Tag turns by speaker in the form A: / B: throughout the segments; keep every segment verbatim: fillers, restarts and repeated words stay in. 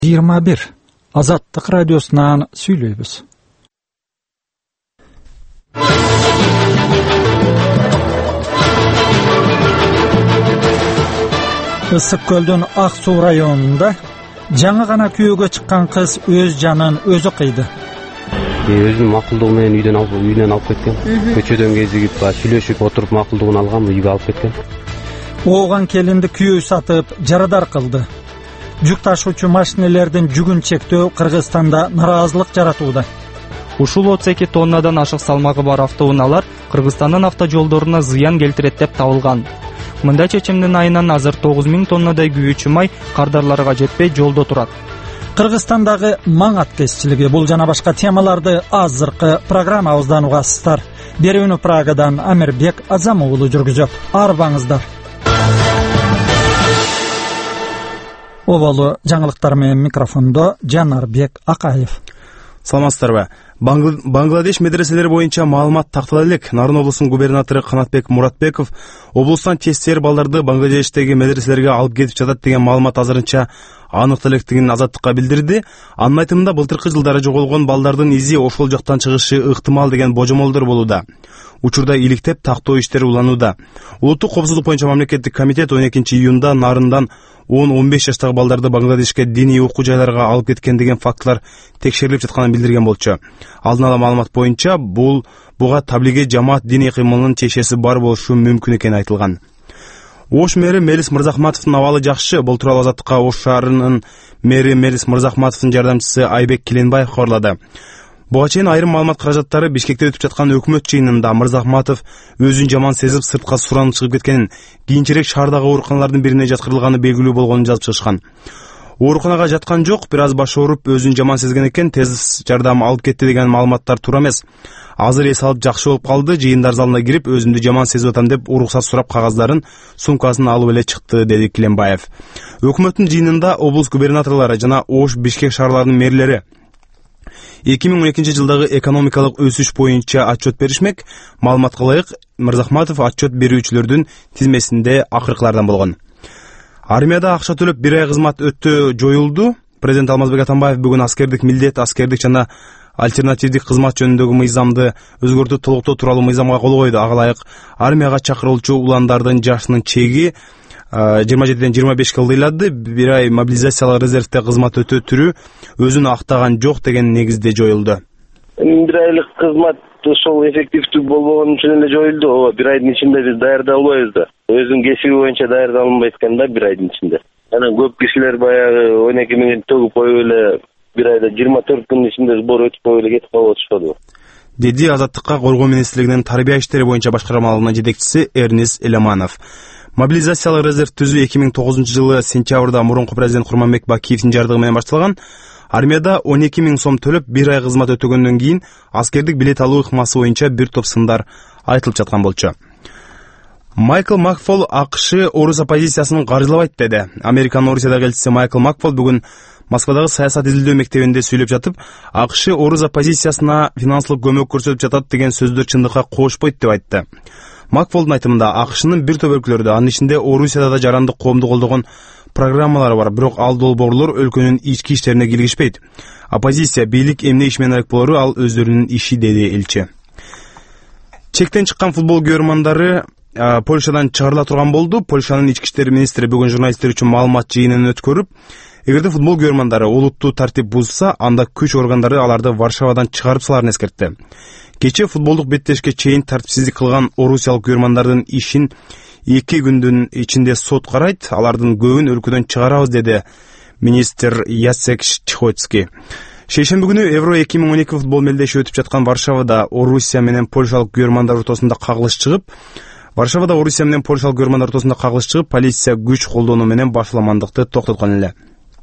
A: жыйырма бир Азаттык радиосунан сүйлөйбүз. Ысык көлдүн Ак Суу районунда жаңы гана күйөөгө чыккан кыз өз жанын өзү кыйды.
B: Өзүнүн макулдугу менен үйдөн алып үйдөн алып кеткен. Көчөдөн кезигип, сүйлөшүп отуруп макулдугун алган, үйгө алып кеткен.
A: Ооган келинди күйөө сатып, жарадар кылды. Жүк ташуучу машинелердин жүгүн чектөө Кыргызстанда нараазылык жаратууда.
C: Ушул отуз эки тоннадан ашык салмагы бар автоунаалар Кыргызстандын автожолдоруна зыян келтирет деп табылган. Мындай чечимдин айынан азыр тогуз миң тоннадай күйүүчү май кардарларга жетпей жолдо турат.
A: Кыргызстандагы маң аткезчилиги, бул жана башка темаларды азыркы программабыздан угасыздар. Берүүнү Прагадан Амирбек Азам уулу жүргүзөт. Арбаңыздар. Оболу жаңылыктар менен микрофондо Жанарбек Акаев.
D: Саламатсыздарбы? Бангладеш медреселери боюнча маалымат тактала элек. Нарын облусунун губернатору Канатбек Муратбеков облустан тестер балдарды Бангладештеги медреселерге алып кетип жатат деген маалымат азырынча анык электигин Азаттыкка билдирди. Анын айтымында былтыркы жылдары жоголгон балдардын изи ошол жактан чыгышы ыктымал деген божомолдор болууда. Учурда иликтеп тактоо иштери уланууда. Улуттук коопсуздук боюнча мамлекеттик комитет он экинчи июнда Нарындан он он беш жаштагы балдарды Бангладешке диний окуу жайларга алып кеткен деген фактылар текшерилип жатканын билдирген болчу. Алдын ала маалымат боюнча бул буга таблиги жамаат диний кыймылынын чечеси бар болушу мүмкүн экени айтылган. Ош мэри Мелис Мырзахматовдун абалы жакшы. Бул тууралуу Азаттыкка Ош шаарынын мэри Мелис Мырзахматовдун жардамчысы Айбек Киленбаев кабарлады. Буга чейин айрым маалымат каражаттары Бишкекте өтүп жаткан өкмөт жыйынында Мырзахматов өзүн жаман сезип сыртка суранып чыгып кеткенин, кийинчерээк шаардагы ооруканалардын бирине жаткырылганы белгилүү болгонун жазып чыгышкан. Ооруканага жаткан жок, бир аз баш ооруп өзүн жаман сезген экен, тез жардам алып кетти деген маалыматтар туура эмес. Азыр эс алып жакшы болуп калды, жыйындар залына кирип өзүмдү жаман сезип атам деп уруксат сурап кагаздарын, сумкасын алып эле чыкты, деди Киленбаев. Өкмөттүн жыйынында облус губернаторлору жана Ош, Бишкек шаарларынын мэрлери эки миң он экинчи жылдагы экономикалык өсүш боюнча отчет беришмек. Маалыматка ылайык, Мырзахматов отчет берүүчүлөрдүн тизмесинде акыркылардан болгон. Армияда акча төлөп бир ай кызмат өтө жоюлду. Президент Алмазбек Атамбаев бүгүн аскердик милдет, аскердик жана альтернативдик кызмат жөнүндөгү мыйзамды өзгөртүү толуктоо тууралуу мыйзамга кол койду. Ага ылайык армияга чакырылчу уландардын жашынын чеги жыйырма жетиден жыйырма бешке ылдыйлады. Бир ай мобилизациялык резервде кызмат өтө түрү өзүн актаган жок деген негизде жоюлду.
E: Бир айлык кызмат ошол эффективдүү болбогон үчүн эле жоюлду. Ооба, бир айдын ичинде биз даярдап албайбыз да. Өзүнүн кесиби боюнча даярдап алынбайт экен да бир айдын ичинде. Анан көп кишилер баягы он эки миңин төгүп коюп эле бир айда жыйырма төрт күнүн ичинде сбор өтүп коюп эле кетип калып атышпадыбы?
D: Деди Азаттыкка Коргоо министрлигинин тарбия иштери боюнча башкармалыгынын жетекчиси Эрнис Элеманов. Мобилизациялык резерв түзүү эки миң тогузунчу жылы сентябрда мурунку президент Курманбек Бакиевдин жардыгы менен башталган. Армияда он эки миң сом төлөп бир ай кызмат өтөгөндөн кийин аскердик билет алуу ыкмасы боюнча бир топ сындар айтылып жаткан болчу. Майкл Макфол АКШ орус оппозициясынын каржылабайт деди. Американын Орусиядагы элчиси Майкл Макфол бүгүн Москвадагы саясат изилдөө мектебинде сүйлөп жатып, АКШ орус оппозициясына финансылык көмөк көрсөтүп жатат деген сөздөр чындыкка коошпойт деп айтты. Макфолдун айтымында АКШнын бир топ өлкөлөрдө, анын ичинде Орусияда да жарандык коомду колдогон программалары бар, бирок ал долбоорлор өлкөнүн ички иштерине киргишпейт. Оппозиция, бийлик эмне иш менен алек болору ал өздөрүнүн иши, деди элчи. Чектен чыккан футбол көрөрмандары Польшадан чыгарыла турган болду. Польшанын ички иштер министри бүгүн журналисттер үчүн маалымат жыйынын өткөрүп, эгерде футбол көрөрмандары олуттуу тартип бузса, анда күч органдары аларды Варшавадан чыгарып саларын эскертти. Кече футболдук беттешке чейин тартипсиздик кылган орусиялык көрөрмандардын ишин эки күндүн ичинде сот карайт, алардын көбүн өлкөдөн чыгарабыз, деди министр Яцек Чхоцкий. Шейшемби күнү Евро эки миң он эки футбол мелдеши өтүп жаткан Варшавада Орусия менен Польшалык көрөрмандар ортосунда кагылыш чыгып, Варшавада Орусия менен Польшалык көрөрмандар ортосунда кагылыш чыгып, полиция күч колдонуу менен башаламандыкты токтоткон эле.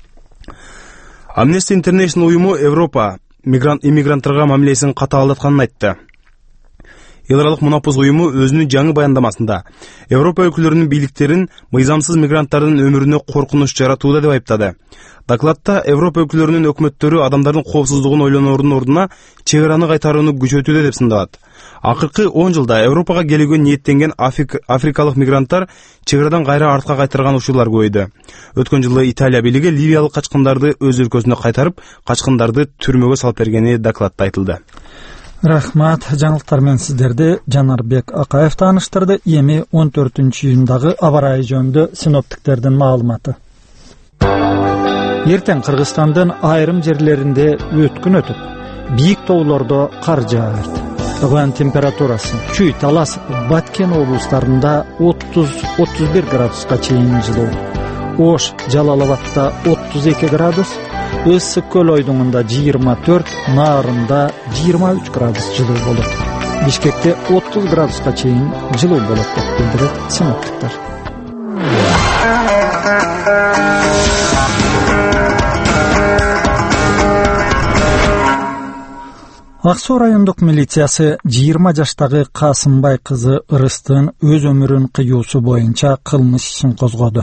D: Amnesty International уюму Европа мигрант иммигранттарга мамилесин катаалдатканын айтты. эл аралык мунапуз уюму өзүнүн жаңы баяндамасында Европа өлкөлөрүнүн бийликтерин мыйзамсыз мигранттардын өмүрүнө коркунуч жаратууда деп айыптады. Докладта Европа өлкөлөрүнүн өкмөттөрү адамдардын коопсуздугун ойлоноордун ордуна чек араны кайтарууну күчөтүүдө деп сындагат. Акыркы он жылда Европага келүүгө ниеттенген Африк, африкалык мигранттар чек арадан кайра артка кайтарган учурлар көбөйдү. Өткөн жылы Италия бийлиги ливиялык качкындарды өз өлкөсүнө кайтарып, качкындарды түрмөгө салып бергени докладта айтылды.
A: Рахмат, жаңылыктар менен сиздерди Жанарбек Акаев тааныштырды. Эми он төртүнчү июндагы аба ырайы жөнүндө синоптиктердин маалыматы. Эртең Кыргызстандын айрым жерлеринде өткүн өтүп, бийик тоолордо кар жаайт. Ауа температурасы Чүй, Талас, Баткен облустарында отуз отуз бир градуска чейин жылуу. Ош, Жалалабадта отуз эки градус, Ысык көл ойдуңунда жыйырма төрт, Нарында жыйырма үч градус жылуу болот. Бишкекте отуз градуска чейин жылуу болот деп билдирет синоптиктер. Ак Суу райондук милициясы жыйырма жаштагы Касымбай кызы Ырыстын өз өмүрүн кыюусу боюнча кылмыш ишин козгоду.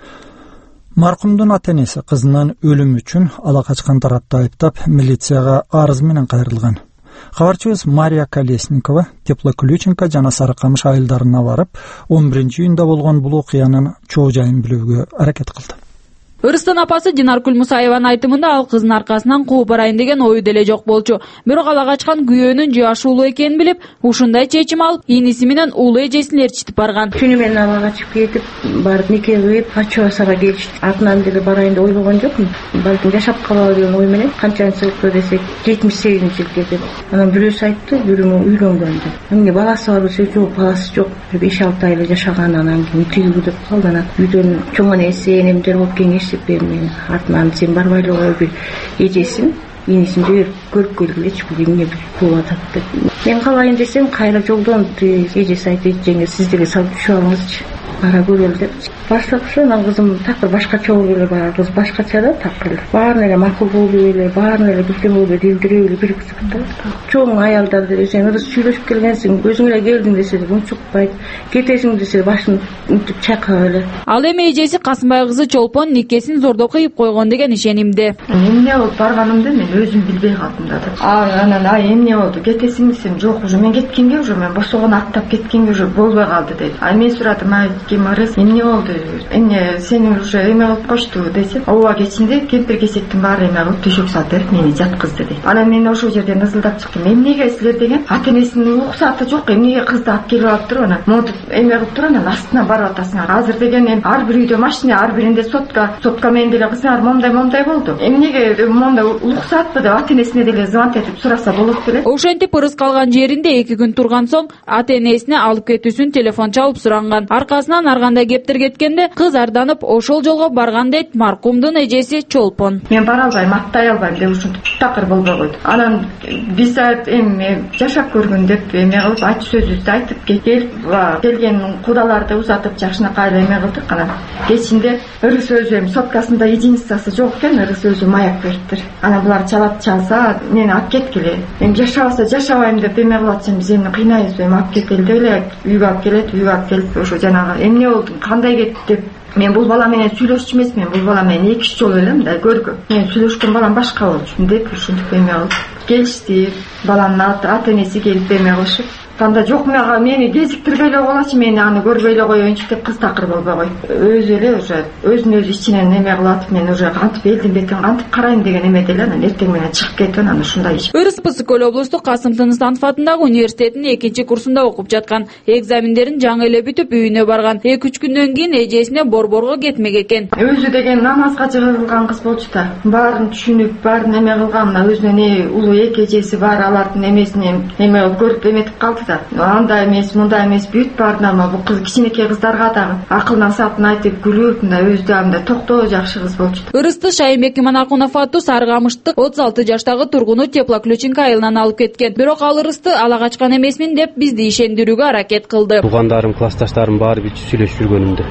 A: Маркумдун ата-энеси кызынын өлүмү үчүн ала качкан тарапты айыптап, милицияга арыз менен кайрылган. Кабарчыбыз Мария Колесникова Теплоключенко жана Сарыкамыш айылдарына барып, он биринчи июнда болгон бул окуянын чоо жайын билүүгө аракет кылды.
F: Ырыстын апасы Динаркүл Мусаеванын айтымында ал кыздын аркасынан кууп барайын деген ою деле жок болчу. Бирок ала качкан күйөөнүн жаш уулу экенин билип, ушундай чечим алып, иниси менен уулу эжесин ээрчитип барган.
G: Түнү менен ала качып кетип, барып нике кыйып, качуу асага келишти. Артынан деле барайын деп ойлогон жокмун. Балким жашап калалы деген ой менен канчанчы жылкы десек, жетимиш сегизинчи жылкы деп. Анан бирөөсү айтты, бирөө үйлөнгөн деп. Эмне баласы бар десе, жок, баласы жок. беш алты айла жашаган, анан кийин тигүү деп калды. Анан үйдөн чоң энеси, энемдер болуп кеңешип мен артынан сен барбай эле кой, бир эжесин инисин жиберип көрүп келгилечи, бул эмне болуп атат деп. Мен калайын десем, кайра жолдон эжеси айтты, жеңе сиз деле салып түшүп алыңызчы, бара көрөлү деп. Барсак ушу, анан кызым такыр башкача болуп эле бар, кыз башкача да такыр. Баарын эле макул болуп эле, баарын эле билген болуп эле, билдирип эле бир кызыкта. Чоң аялдар деле сен ырыс сүйлөшүп келгенсиң, өзүң эле келдиң десе де унчукпайт, кетесиң десе башын үнтүп чайкап эле.
F: Ал эми эжеси Касымбай кызы Чолпон никесин зордо кыйып койгон деген ишенимде.
H: Эмне болуп барганымды мен өзүм билбей калдым да. А анан ай эмне болду, кетесиң десем, жок, уже мен кеткенге, уже мен босогон аттап кеткенге уже болбой калды дейт. А мен сурадым, ай ким ырыс, эмне болду? Эмне сени уже эме кылып кошту десем, ооба кечинде кемпир кесектин баары эме кылып төшөк сатып мени жаткызды дейт. Анан мен ошол жерден ызылдап чыктым. Эмнеге силер деген ата-энесинин уруксаты жок, эмнеге кызды алып келип алыптыр, анан монтуп эме кылып туруп анан астына барып атасыңар. Азыр деген эми ар бир үйдө машина, ар биринде сотка, сотка менен деле кызыңар момдай момдай болду. Эмнеге мондай уруксатпы деп ата-энесине деле звонок этип сураса болот беле.
F: Ошентип ырыс калган жеринде эки күн турган соң ата-энесине алып кетүүсүн телефон чалып суранган. Аркасынан ар кандай кептир кеткенде кыз арданып ошол жолго барган дейт маркумдун эжеси Чолпон.
H: Мен бара албайм, аттай албайм деп ушинтип такыр болбой койду. Анан биз эми жашап көргөн деп эме кылып айтып сөзүбүздү айтып келип келген кудаларды узатып жакшынакай эле эме кылдык. Анан кечинде ырыс өзү эми соткасында единицасы жок экен, ырыс өзү маяк бериптир. Анан булар чалат чалса мени алып кеткиле. Эми жашабаса жашабайм деп эме кылып атсам биз эми кыйнайбыз, эми алып кетели деп эле үйгө алып келет, үйгө алып келип ошо жанагы эмне болду, кандай кетти деп. Мен бул бала менен сүйлөшчү эмесмин, бул бала менен эки үч жолу эле мындай көргөм. Мен сүйлөшкөн балам башка болчу деп ушинтип эме кылып келишти. Баланын ата-энеси келип эме кылышып, кандай жок, мага мени кезиктирбей эле койгулачы, мени аны көрбөй эле коеюнчу деп кыз такыр болбой койду. Өзү эле уже өзүн өзү ичинен эме кылып атып, мен уже кантип элдин бетин кантип карайм деген эмеде эле анан эртең менен чыгып кетип анан ушундай иш.
F: Ырыс Ысык көл облустук Касым Тыныстанов атындагы университетинин экинчи курсунда окуп жаткан. Экзамендерин жаңы эле бүтүп үйүнө барган. эки үч күндөн кийин эжесине борборго кетмек экен.
H: Өзү деген намазга жыгылган кыз болчу да. Баарын түшүнүп, баарын эме кылган, мына өзүнүн улуу эки эжеси бар, алардын эмесин эме көрүп эметип калды да. Андай эмес, мындай эмес, бүт баарына бул кыз кичинекей кыздарга дагы акыл насаатын айтып күлүп, мындай өзү да мындай токтоо жакшы кыз болчу.
F: Ырысты Шайынбек Иманакунов аттуу Сарыкамыштык отуз алты жаштагы тургуну Теплоключенко айылынан алып кеткен. Бирок ал Ырысты ала качкан эмесмин деп бизди ишендирүүгө аракет кылды.
B: Туугандарым, классташтарым баары бүт сүйлөшүп жүргөнүмдө.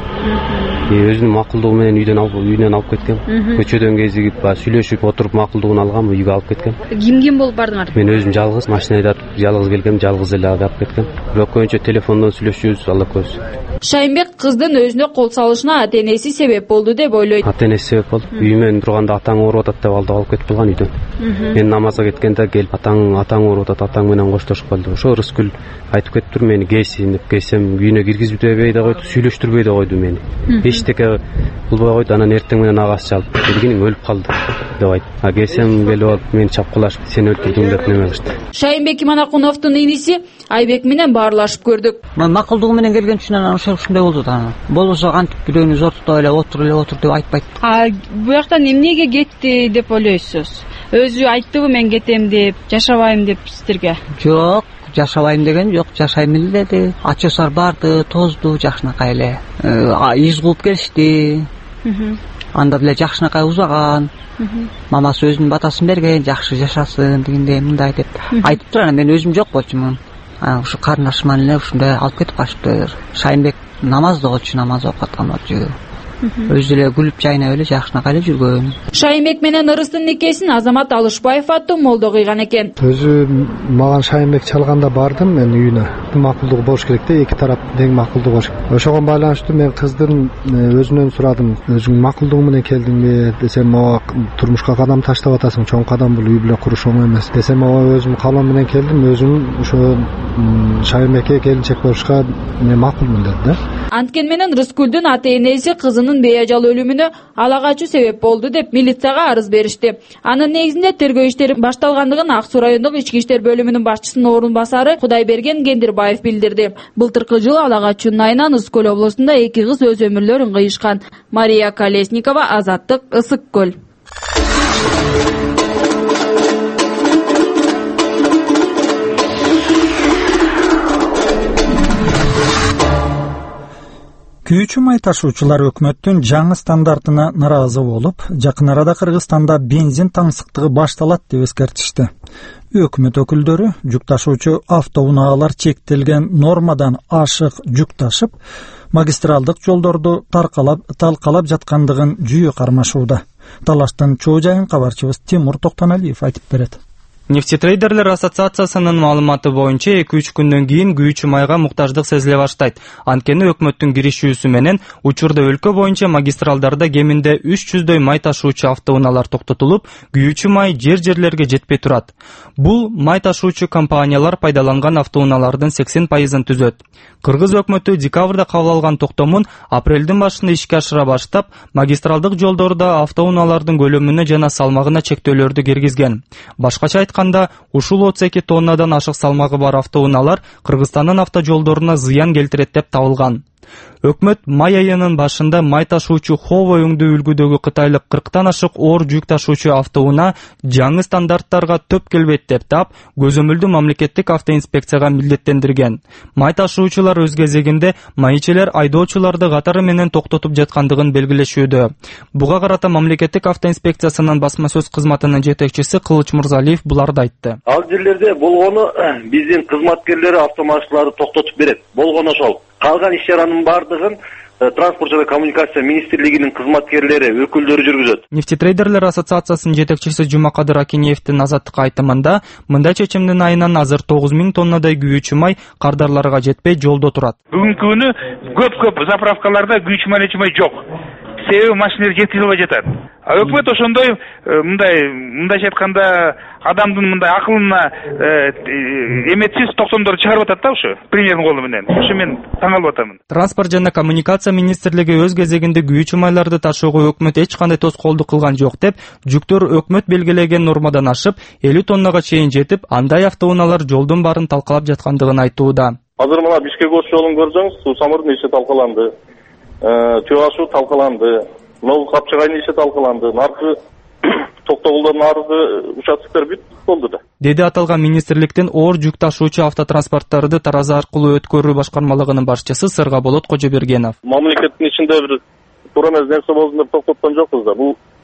B: Өзүнүн макулдугу менен үйдөн алып үйүнөн алып кеткен. Көчөдөн кезигип, ба сүйлөшүп отуруп макулдугун алгам, үйгө алып кеткен.
F: Ким ким болуп бардыңар?
B: Мен өзүм жалгыз, машина айдатып жалгыз келгем, жалгыз эле эле алып кеткен. Бирок көбүнчө телефондон сүйлөшүүбүз, Алла көрсүн.
F: Шайынбек кыздын өзүнө кол салышына ата энеси себеп болду деп ойлойт.
B: Ата энеси себеп болду. Үйүмөн турганда атаң ооруп атат деп алды, алып кетип калган үйдөн. Мен намазга кеткенде келип атаң атаң ооруп атат, атаң менен коштошуп калды. Ошо Рыскүл айтып кетиптир, мени кейсин деп, кейсем үйүнө киргизбей да койду, сүйлөштүрбөй да койду мени. Эчтеке кылбай койду. Анан эртең менен агасы чалып, келгиниң өлүп калды деп айтты. А келсем келип алып мени чапкылашып, сен өлтүрдүң деп неме кылышты.
F: Шайынбек Иманакуновдун иниси Айбек менен баарлашып көрдүк.
I: Мен макулдугу менен келген үчүн анан ошо ушундай болду да. Болбосо кантип бирөөнү зортуп эле отур эле отур деп айтпайт.
J: А буяктан эмнеге кетти деп ойлойсуз? Өзү айттыбы мен кетем деп, жашабайм деп сиздерге?
I: Жок, жашабайм деген жок, жашайм эле деди. Ачысар барды, тозду жакшынакай эле. Из кууп келишти. Анда деле жакшынакай узаган. Мамасы өзүнүн батасын берген, жакшы жашасын дегендей мындай деп айтыптыр. Анан мен өзүм жок болчумун. Анан ушу карындашым эле ушундай алып кетип калыштыр. Шайынбек намаз окучу, намаз окуп аткан болчу. Өзү эле күлүп жайнап эле жакшынакай эле жүргөн.
F: Шайынбек менен Ырыстын никесин Азамат Алышбаев аттуу молдо кыйган экен.
K: Өзү маган Шайынбек чалганда бардым мен үйүнө. Макулдугу болуш керек да, эки тарап тең макулдугу болуш керек. Ошого байланыштуу мен кыздын өзүнөн сурадым. Өзүң макулдугу менен келдиңби десем, ооба турмушка кадам таштап атасың, чоң кадам бул, үй бүлө куруш оңой эмес. Десем, ооба өзүм калоом менен келдим, өзүм ошо Шайынбекке келинчек болушка мен макулмун деди да.
F: Анткен менен Рыскүлдүн ата энеси кызынын бейажал өлүмүнө ала качуу себеп болду деп милицияга арыз беришти. Анын негизинде тергөө иштери башталгандыгын Ак Суу райондук ички иштер бөлүмүнүн башчысынын орун басары Кудайберген Кендирбаев билдирди. Былтыркы жылы ала качуунун айынан Ысык көл облусунда эки кыз өз өмүрлөрүн кыйышкан. Мария Колесникова, Азаттык, Ысык көл.
A: Күйүүчү май ташуучулар өкмөттүн жаңы стандартына наразы болуп, жакын арада Кыргызстанда бензин таңсыктыгы башталат деп эскертишти. Өкмөт өкүлдөрү жүк ташуучу автоунаалар чектелген нормадан ашык жүк ташып, магистралдык жолдорду таркалап талкалап жаткандыгын жүйө кармашууда. Талаштын чоо жайын кабарчыбыз Тимур Токтоналиев айтып берет.
C: Нефтетрейдерлер ассоциациясынын маалыматы боюнча эки үч күндөн кийин күйүүчү майга муктаждык сезиле баштайт. Анткени өкмөттүн киришүүсү менен учурда өлкө боюнча магистралдарда кеминде үч жүздөй май ташуучу автоунаалар токтотулуп, күйүүчү май жер-жерлерге жетпей турат. Бул май ташуучу компаниялар пайдаланган автоунаалардын сексен пайызын түзөт. Кыргыз өкмөтү декабрда кабыл алган токтомун апрелдин башында ишке ашыра баштап, магистралдык жолдордо автоунаалардын көлөмүнө жана салмагына чектөөлөрдү киргизген. Башкача айтканда, ушул отуз эки тоннадан ашык салмагы бар автоунаалар Кыргызстандын автожолдоруна зыян келтирет деп табылган. Өкмөт май айынын башында май ташуучу Хово өңдүү үлгүдөгү кытайлык кырктан ашык оор жүк ташуучу автоунаа жаңы стандарттарга төп келбейт деп таап, көзөмөлдүү мамлекеттик автоинспекцияга милдеттендирген. Май ташуучулар өз кезегинде майчелер айдоочуларды катары менен токтотуп жаткандыгын белгилешүүдө. Буга карата мамлекеттик автоинспекциясынын басма сөз кызматынын жетекчиси Кылыч Мурзалиев буларды айтты.
E: Ал жерлерде болгону биздин кызматкерлери автомашиналарды токтотуп берет. Болгону ошол. Калган иш-чаранын бардыгын Транспорт жана коммуникация министрлигинин кызматкерлери, өкүлдөрү жүргүзөт.
C: Нефтетрейдерлер ассоциациясынын жетекчиси Жумакадыр Акинеевдин Азаттыкка айтымында, мындай чечимдин айынан азыр тогуз миң тоннадай күйүүчү май кардарларга жетпей жолдо турат.
L: Бүгүнкү күнү көп-көп заправкаларда күйүүчү май май жок. Себеби машиналар жеткизилбей жатат. А өкмөт ошондой мындай мындайча айтканда адамдын мындай акылына эметсиз токтомдорду чыгарып атат да ушу премьердин колу менен. Ушу мен таң калып атамын.
C: Транспорт жана коммуникация министрлиги өз кезегинде күйүүчү майларды ташууга өкмөт эч кандай тоскоолдук кылган жок деп, жүктөр өкмөт белгилеген нормадан ашып, элүү тоннага чейин жетип, андай автоунаалар жолдун баарын талкалап жаткандыгын айтууда.
M: Азыр мына Бишкек-Ош жолун көрсөңүз, Суу самырдын иши талкаланды. Чөө ашуу талкаланды. Могул Капчыгайдын иши талкаланды. Наркы Токтогулдун арызы участоктор бүт болду да.
C: Деди аталган министрликтин оор жүк ташуучу автотранспорттарды тараза аркылуу өткөрүү башкармалыгынын башчысы Сыргаболот Кожобергенов.
M: Мамлекеттин ичинде бир туура эмес нерсе болду деп токтоткон жокпуз да. Бул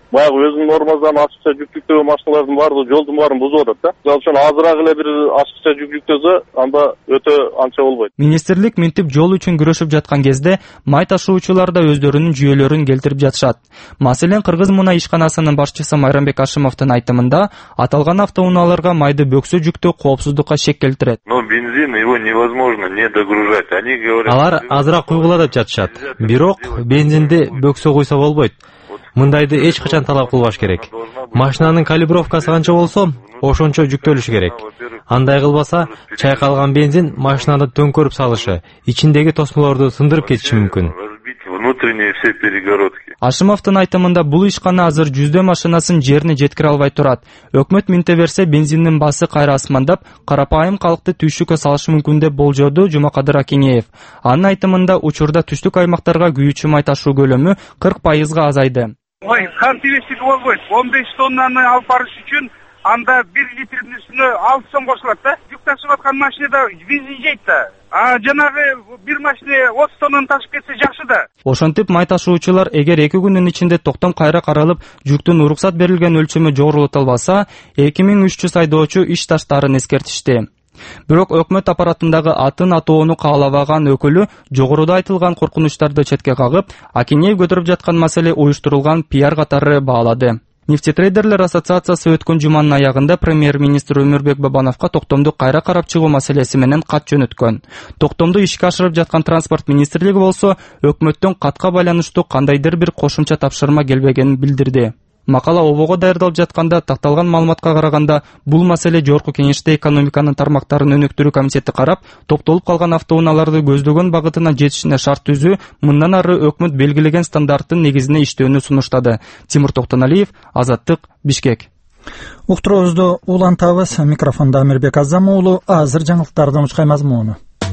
M: баягы өзүнүн нормасынан ачыкча жүк жүктөгөн машиналардын баардыгы жолдун баарын бузуп атат да. Мисалы үчүн азыраак эле бир ачыкча жүк жүктөсө, анда өтө анча болбойт.
C: Министрлик минтип жол үчүн күрөшүп жаткан кезде май ташуучулар да өздөрүнүн жүйөлөрүн келтирип жатышат. Маселен, Кыргыз мунай ишканасынын башчысы Майрамбек Ашимовдун айтымында, аталган автоунааларга майды бөксө жүктөө коопсуздукка шек келтирет.
N: Но бензин его невозможно не догружать. Они говорят,
O: алар азыраак куйгула деп жатышат. Бирок бензинди бөксө куйса болбойт. Мындайды эч качан талап кылбаш керек. Машинанын калибровкасы канча болсо, ошончо жүктөлүшү керек. Андай кылбаса, чайкалган бензин машинаны төңкөрүп салышы, ичиндеги тосмолорду сындырып кетиши мүмкүн.
N: Внутренние все перегородки.
C: Ашимовдун айтымында бул ишкана азыр жүздөө машинасын жерине жеткире албай турат. Өкмөт минте берсе бензиндин баасы кайра асмандап, карапайым калкты түйшүккө салышы мүмкүн деп болжоду Жумакадыр Акинеев. Анын айтымында учурда түштүк аймактарга күйүүчү май ташуу көлөмү кырк пайызга азайды.
L: Ой, кантивестик болбойт. он беш тоннаны алып барыш үчүн анда бир литрдин үстүнө алты сом кошулат да. Жүк ташып аткан машинада бензин жейт да. А жанагы бир машина отуз тоннаны ташып кетсе жакшы да.
C: Ошентип май ташуучулар эгер эки күнүн ичинде токтом кайра каралып, жүктүн уруксат берилген өлчөмү жогорултулбаса, эки миң үч жүз айдоочу иш таштаарын эскертишти. Бирок өкмөт аппаратындагы атын атоону каалабаган өкүлү жогоруда айтылган коркунучтарды четке кагып, Акинеев көтөрүп жаткан маселе уюштурулган пиар катары баалады. Нефтетрейдерлер ассоциациясы өткөн жуманын аягында премьер-министр Өмүрбек Бабановго токтомду кайра карап чыгуу маселеси менен кат жөнөткөн. Токтомду ишке ашырып жаткан транспорт министрлиги болсо, өкмөттөн катка байланыштуу кандайдыр бир кошумча тапшырма келбегенин билдирди. Макала обого даярдалып жатканда такталган маалыматка караганда, бул маселе жогорку кеңеште экономиканын тармактарын өнүктүрүү комитети карап, топтолуп калган автоунааларды көздөгөн багытына жетишине шарт түзүү, мындан ары өкмөт белгилеген стандарттын негизинде иштөөнү сунуштады. Тимур Токтоналиев, Азаттык, Бишкек.
A: Уктуруубузду улантабыз. Микрофондо Амирбек Азам уулу. Азыр жаңылыктардын учкай мазмуну.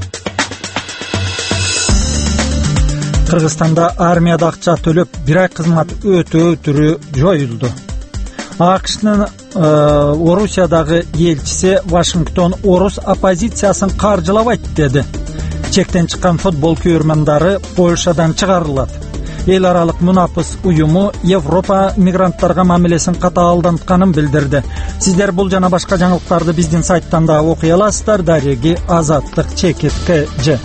A: Кыргызстанда армияда акча төлөп бир ай кызмат өтөө түрү жоюлду. АКШнын Орусиядагы элчиси Вашингтон орус оппозициясын каржылабайт деди. Чектен чыккан футбол көрмөндөрү Польшадан чыгарылат. Эл аралык мунапыс уюму Европа мигранттарга мамилесин катаалдантканын билдирди. Сиздер бул жана башка жаңылыктарды биздин сайттан да окуй аласыздар. Дареги Азаттык чекит кж.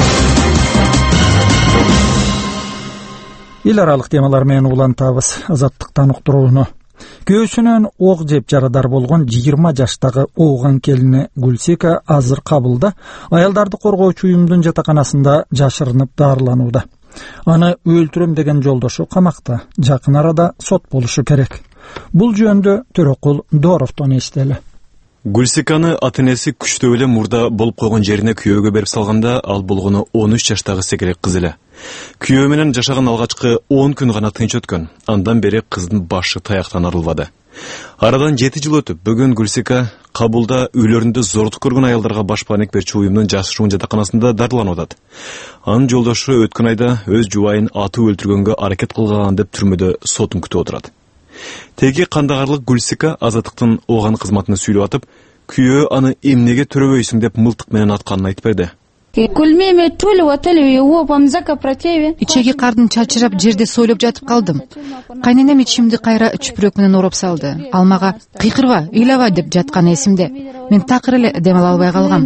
A: Эл аралык темалар менен улантабыз. Азаттыктан уктурууну. Көөсүнөн ок жеп жарадар болгон жыйырма жаштагы ооган келини Гүлсика азыр Кабылда аялдарды коргоочу уюмдун жатаканасында жашырынып дарыланууда. Аны өлтүрөм деген жолдошу камакта. Жакын арада сот болушу керек. Бул жөнүндө Төрөкул Доровдон эстели.
D: Гүлсиканы ата-энеси күчтүү эле мурда болуп койгон жерине күйөөгө берип салганда, ал болгону он үч жаштагы секерек кыз эле. Күйөө менен жашаган алгачкы он күн гана тынч өткөн. Андан бери кыздын башы таяктан арылбады. Арадан жети жыл өтүп, бүгүн Гүлсика Кабулда үйлөрүндө зордук көргөн аялдарга баш паник берчү уюмдун жашыруун жатаканасында дарыланып атат. Анын жолдошу өткөн айда өз жубайын атып өлтүргөнгө аракет кылган деп түрмөдө сотун күтүп отурат. Теги кандагарлык Гүлсика Азаттыктын ооган кызматына сүйлөп атып, күйөө аны эмнеге төрөбөйсүң деп мылтык менен атканын айтып берди.
P: Ичеги кардын чачырап жерде сойлоп жатып калдым. Кайненем ичимди кайра чүпүрөк менен ороп салды. Ал мага кыйкырба, ыйлаба деп жаткан эсимде. Мен такыр эле дем ала албай калгам.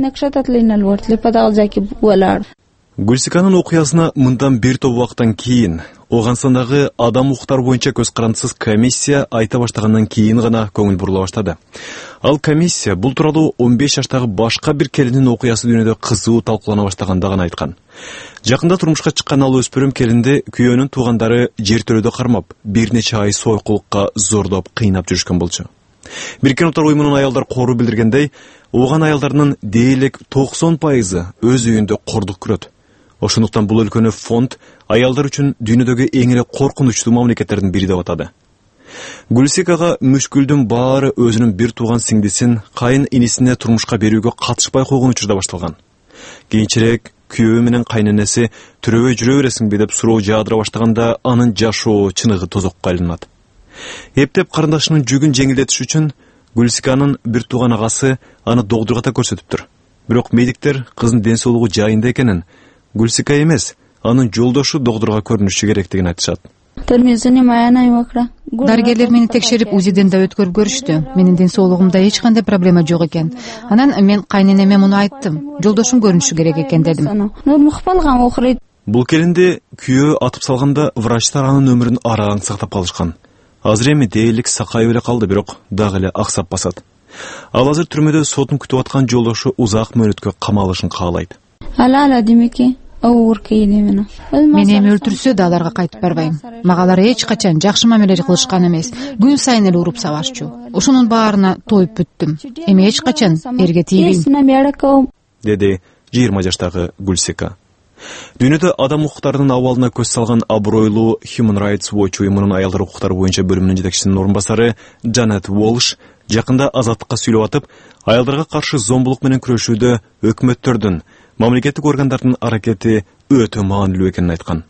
D: Гүлсиканын окуясына мындан бир топ убакыттан кийин Оганстандагы адам укуктары боюнча көз карандысыз комиссия айта баштагандан кийин гана көңүл бурула баштады. Ал комиссия бул тууралуу он беш жаштагы башка бир келиндин окуясы жөнүндө кызуу талкуулана баштаганда гана айткан. Жакында турмушка чыккан ал өспүрүм келинди күйөөнүн туугандары жертөлөдө кармап, бир нече ай сойкулукка зордоп, кыйнап жүрүшкөн болчу. Бириккен Уттар уюмунун аялдар кору билдиргендей, ооган аялдарынын дээрлик токсон пайызы өз үйүндө кордук көрөт. Ошондуктан бул өлкөнү фонд аялдар үчүн дүйнөдөгү эң эле коркунучтуу мамлекеттердин бири деп атады. Гүлсикага мүшкүлдүн баары өзүнүн бир тууган сиңдисин кайын инисине турмушка берүүгө катышпай койгон учурда башталган. Кийинчерээк күйөө менен кайненеси төрөбөй жүрө бересиңби деп суроо жаадыра баштаганда анын жашоо чыныгы тозокко айланат. Эптеп карындашынын жүгүн жеңилдетиш үчүн Гүлсиканын бир тууган агасы аны докторго көрсөтүптүр. Бирок медиктер кыздын ден соолугу жайында экенин, Гүлсика эмес, анын жолдошу докторго көрүнүшү керектигин айтышат.
P: дарыгерлер мени текшерип узиден да өткөрүп көрүштү. Менин ден соолугумда эч кандай проблема жок экен. Анан мен кайненеме муну айттым. Жолдошум көрүнүшү керек экен дедим.
Q: Бул келинди күйөө атып салганда врачтар анын өмүрүн арааң сактап калышкан. Азыр эми дээрлик сакайып эле калды, бирок дагы эле аксап басат. Ал азыр түрмөдө сотун күтүп аткан жолдошу узак мөөнөткө камалышын каалайт.
P: Мени эми өлтүрсө да аларга кайтып барбайм. Мага алар эч качан жакшы мамиле кылышкан эмес. Күн сайын эле уруп сабашчу. Ошонун баарына тоюп бүттүм. Эми эч качан эрге тийбейм,
Q: деди жыйырма жаштагы Гүлсека. Дүйнөдө адам укуктарынын абалына көз салган абройлуу Human Rights Watch уюмунун аялдар укуктары боюнча бөлүмүнүн жетекчисинин орун басары Джанет Уолш жакында азаттыкка сүйлөп атып, аялдарга каршы зомбулук менен күрөшүүдө өкмөттөрдүн, мамлекеттик органдардын аракети өтө маанилүү экенин айткан.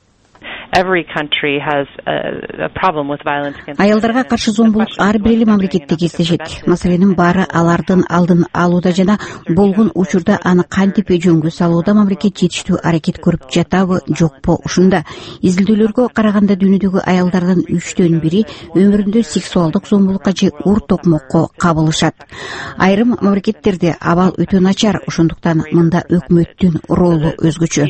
R: Аялдарга каршы зомбулук ар бир эле мамлекетте кездешет. Маселенин баары алардын алдын алууда жана болгон учурда аны кантип жөнгө салууда мамлекет жетиштүү аракет көрүп жатабы, жокпу? Ушунда изилдөөлөргө караганда дүйнөдөгү аялдардын үчтөн бири өмүрүндө сексуалдык зомбулукка же ур токмокко кабылышат. Айрым мамлекеттерде абал өтө начар, ошондуктан мында өкмөттүн ролу өзгөчө,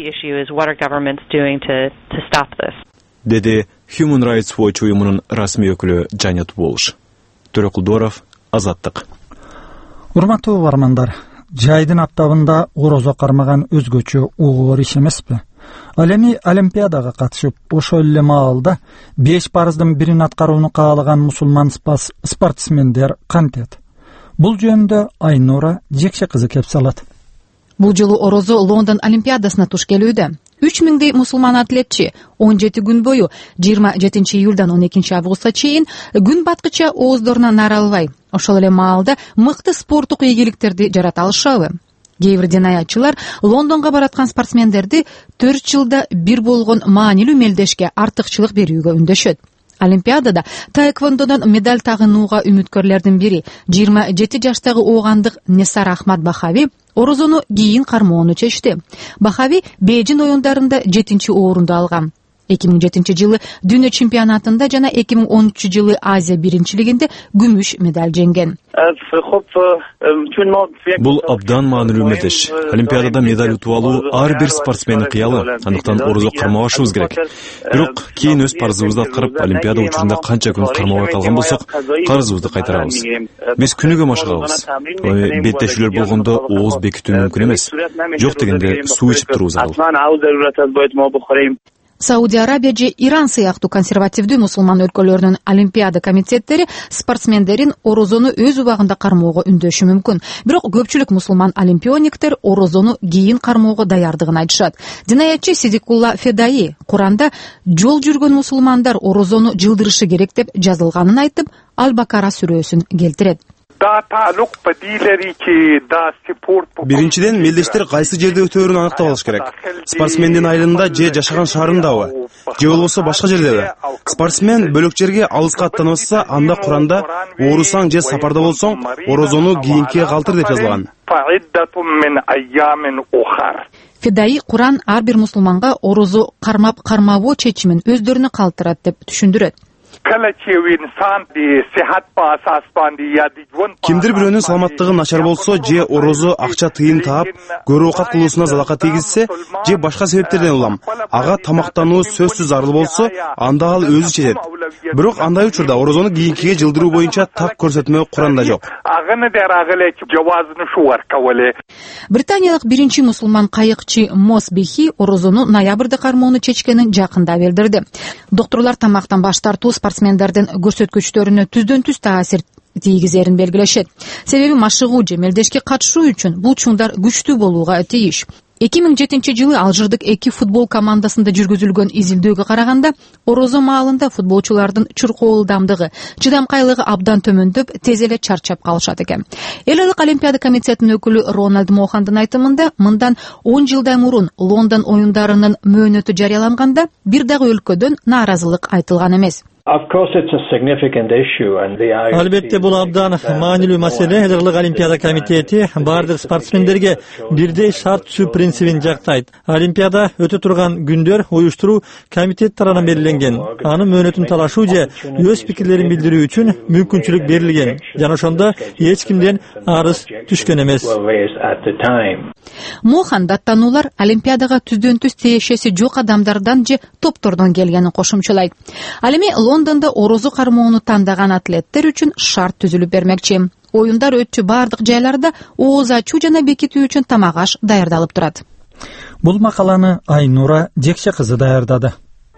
Q: деди Human Rights Watch уюмунун расмий өкүлү Джанет Уолш. Төрөкулдоров, Азаттык.
A: Урматтуу угармандар, жайдын аптабында орозо кармаган өзгөчө угур иш эмеспи? Ал эми Олимпиадага катышып, ошол эле маалда беш парыздын бирин аткарууну каалаган мусулман спортсмендер кантет? Бул жөнүндө Айнура Жекше кызы кеп салат.
P: Бул жолу орозо Лондон Олимпиадасына туш келүүдө. үч миңдей мусулман атлетчи он жети күн бою жыйырма жетинчи июлдан он экинчи августка чейин күн баткыча ооздоруна нара албай, ошол эле маалда мыкты спорттук ийгиликтерди жарата алышабы? Кээ бир динаятчылар Лондонго бараткан спортсмендерди төрт жылда бир болгон маанилүү мелдешке артыкчылык берүүгө үндөшөт. Олимпиадада таэквондодон медаль тагынууга үмүткөрлөрдүн бири жыйырма жети жаштагы оогандык Несар Ахмад Бахави орозону кийин кармоону чечти. Бахави Бейжин оюндарында жетинчи орунду алган. эки миң жетинчи жылы дүйнө чемпионатында жана эки миң он үчүнчү жылы Азия биринчилигинде күмүш медаль жеңген.
Q: Бул абдан маанилүү мелдеш. Олимпиадада медаль утуп алуу ар бир спортсмендин кыялы, андыктан орозо кармабашыбыз керек. Бирок кийин өз парызыбызды аткарып, Олимпиада учурунда канча күн кармабай калган болсок, карызыбызды кайтарабыз. Биз күнүгө машыгабыз. Беттешүүлөр болгондо ооз бекитүү мүмкүн эмес. Жок дегенде суу ичип туруу зарыл.
P: Саудия Арабия же Иран сыяктуу консервативдүү мусулман өлкөлөрүнүн олимпиада комитеттери спортсмендерин орозону өз убагында кармоого үндөшү мүмкүн. Бирок көпчүлүк мусулман олимпиониктер орозону кийин кармоого даярдыгын айтышат. Динаятчы Сидикулла Федаи Куранда жол жүргөн мусулмандар орозону жылдырышы керек деп жазылганын айтып, Аль-Бакара сүрөсүн келтирет.
D: Биринчиден, мелдештер кайсы жерде өтөөрүн аныктап алыш керек. Спортсмендин айылында же жашаган шаарындабы, же болбосо башка жердеби? Спортсмен бөлөк жерге алыска аттанбаса, анда Куранда оорусаң же сапарда болсоң, орозону кийинкиге калтыр деп жазылган.
P: Федаи Куран ар бир мусулманга орозо кармап кармабоо чечимин өздөрүнө калтырат деп түшүндүрөт.
D: Кимдир бирөөнүн саламаттыгы начар болсо, же орозо акча тыйын таап, көрүү оокат кылуусуна залака тийгизсе, же башка себептерден улам, ага тамактануу сөзсүз зарыл болсо, анда ал өзү чечет. Бирок андай учурда орозону кийинкиге жылдыруу боюнча так көрсөтмө Куранда жок.
P: Британиялык биринчи мусулман кайыкчы Мос Бихи орозону ноябрда кармоону чечкенин жакында билдирди. Докторлор тамактан баш тартуу спортсмендердин көрсөткүчтөрүнө түздөн түз таасир тийгизерин белгилешет. Себеби машыгуу же мелдешке катышуу үчүн бул чуңдар күчтүү болууга тийиш. эки миң жетинчи жылы Алжирдик эки футбол командасында жүргүзүлгөн изилдөөгө караганда, орозо маалында футболчулардын чуркоо ылдамдыгы, чыдамкайлыгы абдан төмөндөп, тез эле чарчап калышат экен. Эл элдик Олимпиада комитетинин өкүлү Рональд Мохандын айтымында, мындан он жылдай мурун Лондон оюндарынын мөөнөтү жарыяланганда, бир дагы өлкөдөн нааразылык айтылган эмес.
S: Албетте бул абдан маанилүү маселе. Ылгык Олимпиада комитети бардык спортсмендерге бирдей шарт түзүү принцибин жактайт. Олимпиада өтө турган күндөр уюштуруу комитет тарабынан белгиленген. Анын мөөнөтүн талашуу же өз пикирлерин билдирүү үчүн мүмкүнчүлүк берилген. Жана ошондо эч кимден арыз түшкөн эмес.
P: Мохан даттануулар Олимпиадага түздөн түз тиешеси жок адамдардан же топтордон келгенин кошумчалайт. Ал эми Лондондо орозу кармоону тандаган атлеттер үчүн шарт түзүлүп бермекчи. Оюндар өтчү бардык жайларда ооз ачуу жана бекитүү үчүн тамак аш даярдалып турат.
A: Бул макаланы Айнура Жекше кызы даярдады.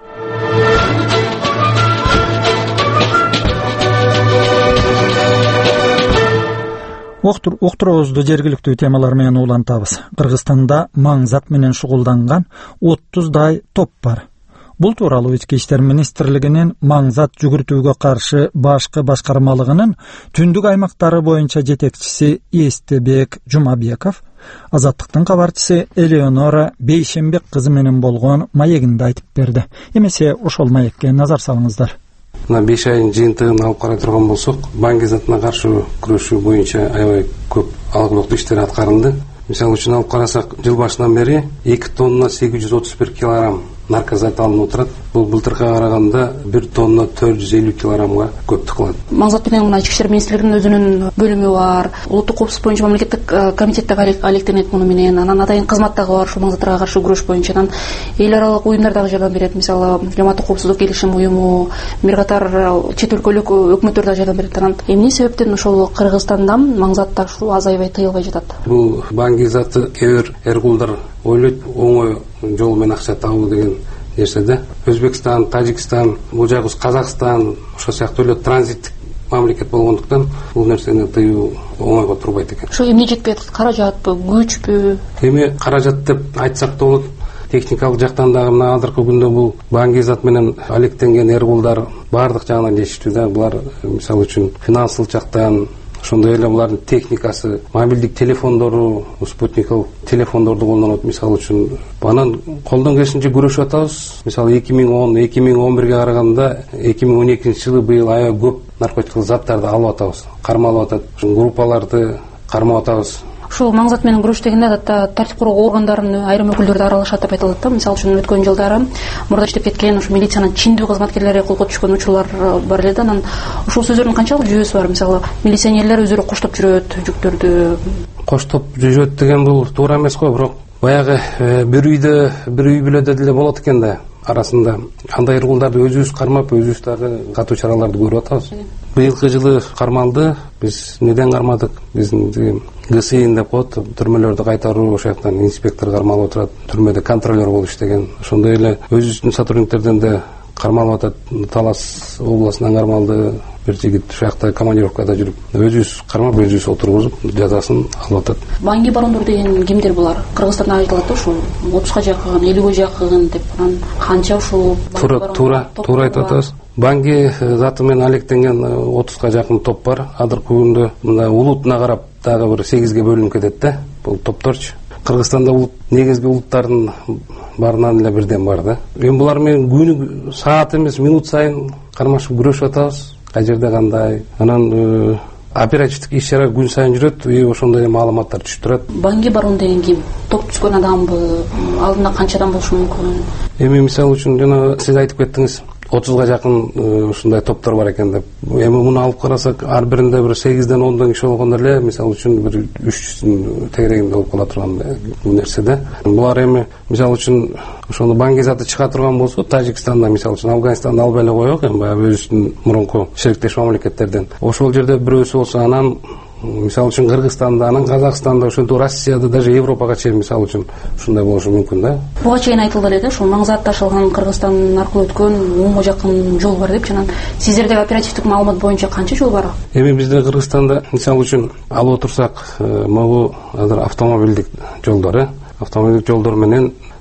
A: Уктуруубузду жергиликтүү темалар менен улантабыз. Кыргызстанда маңзат менен шугулданган отуздай топ бар. Бул тууралуу Ички иштер министрлигинин маңзат жүгүртүүгө каршы башкы башкармалыгынын түндүк аймактары боюнча жетекчиси Эстебек Жумабеков Азаттыктын кабарчысы Элеонора Бейшембек кызы менен болгон маегинде айтып берди. Эмесе ошол маекке назар салыңыздар.
T: Мына беш айдын жыйынтыгын алып карай турган болсок, баңгизатына каршы күрөшүү боюнча аябай көп алгылыктуу иштер аткарылды. Мисалы үчүн алып карасак, жыл башынан бери эки тонна сегиз жүз отуз бир килограмм наркозат алынып турат. Бул былтыркыга караганда бир тонна төрт жүз элүү килограммга көптүк кылат.
U: Маңзат менен мына Ички иштер министрлигинин өзүнүн бөлүмү бар. Улуттук коопсуздук боюнча мамлекеттик комитеттеги алектенет муну менен. Анан атайын кызмат дагы бар, ушул маңзаттарга каршы күрөш боюнча. Анан эл аралык уюмдар дагы жардам берет. Мисалы, Жамааттык коопсуздук келишим уюму, бир катар чет өлкөлүк өкмөттөр дагы жардам берет. Анан эмне себептен ошол Кыргызстанда маңзат ташуу азайбай, тыйылбай жатат?
T: Бул баңгизаты кээ бир эркулдар ойлойт оңой жол менен акча табуу деген нерседе. Өзбекстан, Тажикстан, бул жагыбыз Казакстан, ошол сыяктуу эле транзиттик мамлекет болгондуктан бул нерсени тыюу оңойго турбайт экен.
U: Ошо эмне жетпей атат? Каражатпы, күчпү?
T: Эми каражат деп айтсак да болот. Техникалык жактан дагы мына азыркы күндө бул баңгизат менен алектенген эркулдар баардык жагынан жетиштүү да. Булар мисалы үчүн финансылык жактан, ошондой эле булардын техникасы, мобилдик телефондору, спутниктик телефондорду колдонот. Мисалы үчүн анан колдон келишинче күрөшүп атабыз. Мисалы эки миң он эки миң он бирге караганда эки миң он экинчи жылы быйыл аябай көп наркотикалык заттарды алып атабыз, кармалып атат. Ушул группаларды кармап атабыз.
U: Ушул маңзат менен күрөш дегенде да тартип коргоо органдарынын айрым өкүлдөрү да аралашат деп айтылат да. Мисалы үчүн өткөн жылдары мурда иштеп кеткен ушу милициянын чиндүү кызматкерлери колго түшкөн учурлар бар эле да. Анан ушул сөздөрдүн канчалык жүйөсү бар? Мисалы, милиционерлер өздөрү коштоп жүрөт жүктөрдү.
T: Коштоп жүрөт деген бул туура эмес го, бирок баягы бир үйдө, бир үй бүлөдө деле болот экен да. Арасында андай эркулдарды өзүбүз кармап, өзүбүз дагы катуу чараларды көрүп атабыз. Быйылкы жылы кармалды. Биз неден кармадык? Биздин ГСИН деп коет, түрмөлөрдү кайтаруу, ошол жактан инспектор кармалып отурат, түрмөдө контролер болуп иштеген. Ошондой эле өзүбүздүн сотрудниктерден да кармалып атат. Талас областынан кармалды. Бир жигит ушул жакта командировкада жүрүп, өзүбүз кармап, өзүбүз отургузуп, жазасын алып атат.
U: Баңги барондор деген кимдер булар? Кыргызстанда айтылат да, ушул отузга жакын, элүүгө жакын деп. Анан канча ушул
T: туура туура туура айтып атабыз. Баңги заты менен алектенген отузга жакын топ бар. Азыркы күндө мына улутуна карап дагы бир сегизге бөлүнүп кетет да. Бул топторчу. Кыргызстанда улут негизги улуттардын баарынан эле бирден бар да. Эми булар менен күнү саат эмес, минут сайын кармашып күрөшүп атабыз. Кай жерде кандай. Анан оперативдик иш-чара күн сайын жүрөт, и ошондой эле маалыматтар түшүп турат.
U: Баңги барон деген ким? Топ түзгөн адамбы? Алдында канча адам болушу мүмкүн?
T: Эми мисалы үчүн жана сиз айтып кеттиңиз, отузга жакын ушундай топтор бар экен деп. Эми муну алып карасак, ар биринде бир сегизден ондон киши болгондо эле, мисалы үчүн бир үч жүздүн тегерегинде болуп кала турган нерседе. Булар эми мисалы үчүн ошондо баңгизаты чыга турган болсо, Тажикстанда, мисалы үчүн Афганистанда албай эле коелук, эми баягы өзүбүздүн мурунку шериктеш мамлекеттерден. Ошол жерде бирөөсү болсо, анан мисалы үчүн Кыргызстанда, анан Казакстанда, ошентип Россияда, даже Европага чейин мисалы үчүн ушундай болушу мүмкүн да.
U: Буга чейин айтылды эле да, ушул маңзат ташылган Кыргызстан аркылуу өткөн онго жакын жол бар деп. Анан сиздердеги оперативдик маалымат боюнча канча жол бар?
T: Эми бизде Кыргызстанда мисалы үчүн алып отурсак, могу азыр автомобилдик жолдор, автомобилдик жолдор менен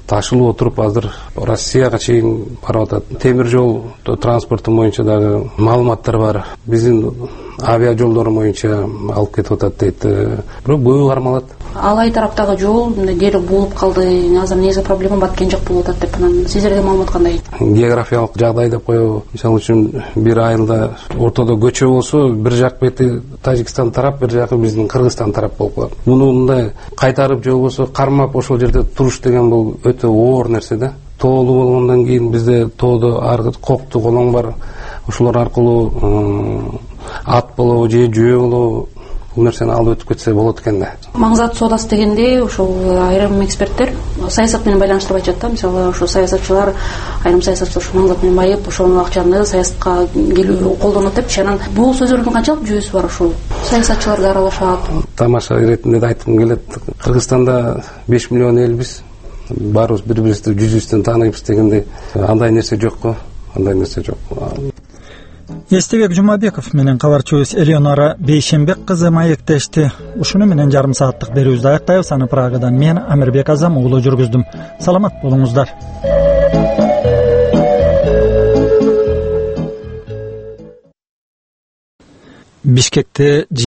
T: ташылып отуруп азыр Россияга чейин барып атат. Темир жол транспорту боюнча дагы маалыматтар бар. Биздин авиа жолдор боюнча алып кетип атат дейт. Бирок көбү кармалат.
U: Алай тараптагы жол дери болуп калды. Азыр негизи проблема Баткен жак болуп атат деп анан сиздерге маалымат кандай?
T: Географиялык жагдай деп коебу. Мисалы үчүн бир айылда ортодо көчө болсо, бир жак бети Тажикстан тарап, бир жагы биздин Кыргызстан тарап болуп калат. Муну мындай кайтарып же болбосо кармап ошол жерде туруш деген бул өтө оор нерсе да. Тоолуу болгондон кийин бизде тоодо аркы кокту колоң бар. Ошолор аркылуу ат болобу же жөө болобу бул нерсени алып өтүп кетсе болот экен да.
U: Маңзат соодасы дегенде ошол айрым эксперттер саясат менен байланыштырып айтышат да. Мисалы ошо саясатчылар, айрым саясатчылар ошо маңзат менен байып, ошол акчаны саясатка келүү колдонот депчи. Анан бул сөздөрдүн канчалык жүйөсү бар ошол? Саясатчылар да аралашат.
T: Тамаша иретинде да айткым келет. Кыргызстанда беш миллион элбиз. Баарыбыз бири-бирибизди жүзүбүздөн тааныйбыз дегенде андай нерсе жок го. Андай нерсе жок.
A: Эстебек Жумабеков менен кабарчыбыз Элеонора Бейшембек кызы маектешти. Ушуну менен жарым сааттык берүүбүздү аяктайбыз. Аны Прагадан мен Амирбек Азам уулу жүргүздүм. Саламат болуңуздар. Бишкекте